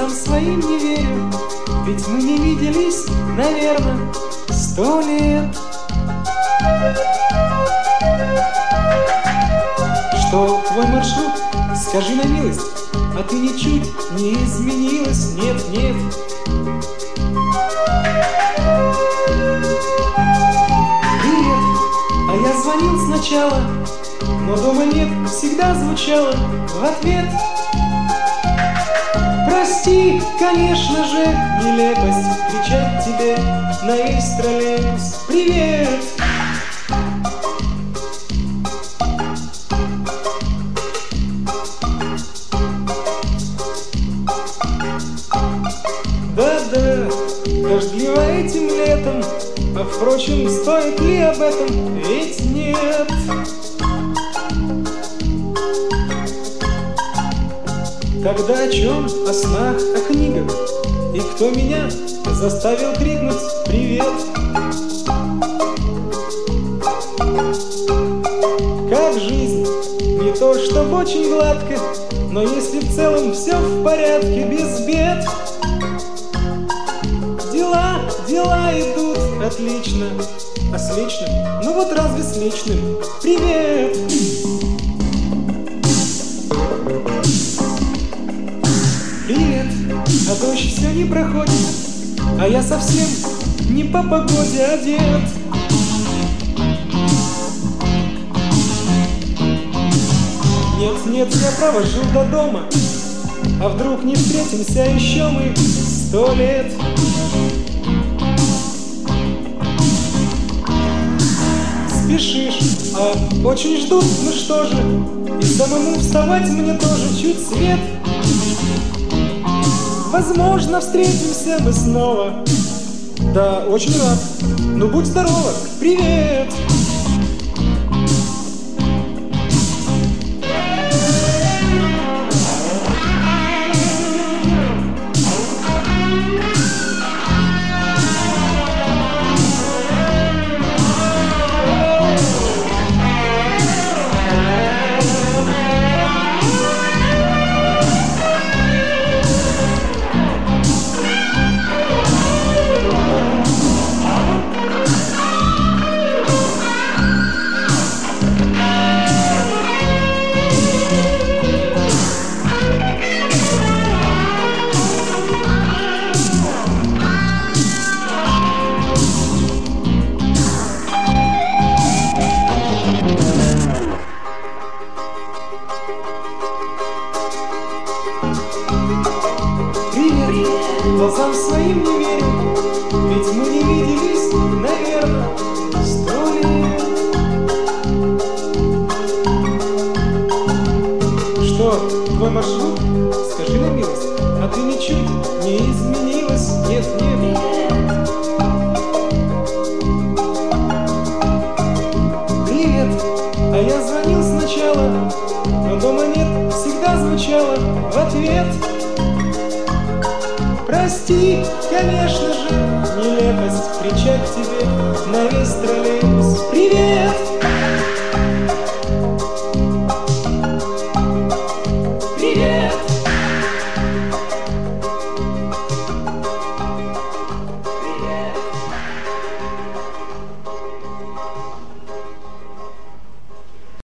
Глазам своим не верю, ведь мы не виделись, наверное, 100 лет. Что твой маршрут, скажи на милость, а ты ничуть не изменилась, нет, нет. Привет, а я звонил сначала, но дома нет, всегда звучало в ответ. Прости, конечно же, нелепость кричать тебе на весь троллейбус привет. Да-да, дождливо этим летом, а впрочем, стоит ли об этом? Ведь нет. Тогда о чем? О снах, о книгах. И кто меня заставил крикнуть «Привет!»? Как жизнь? Не то чтоб очень гладко, но если в целом все в порядке, без бед. Дела идут отлично. А с личным? Ну вот разве с личным? Привет! Привет, а дождь все не проходит, а я совсем не по погоде одет. Нет, я провожу до дома, а вдруг не встретимся еще мы 100 лет. Спешишь, а очень ждут, ну что же, и самому вставать мне тоже чуть свет. Возможно, встретимся мы снова. Да, очень рад. Ну, будь здорова. Привет! Привет, глазам своим не верю, ведь мы не виделись, наверное,